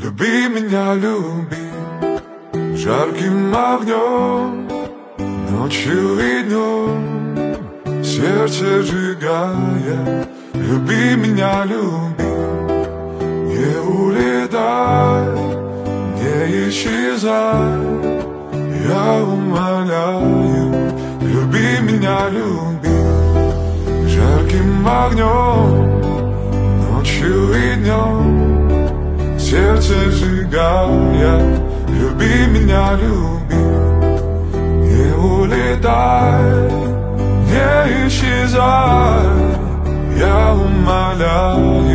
Люби меня, люби жарким огнем, ночью и днем, сердце сжигая. Люби меня, люби, не улетай, не исчезай, я умоляю. Люби меня, люби жарким огнем, ночью и днем, сердце сжигая. Люби меня, люби, не улетай, не исчезай, я умоляю.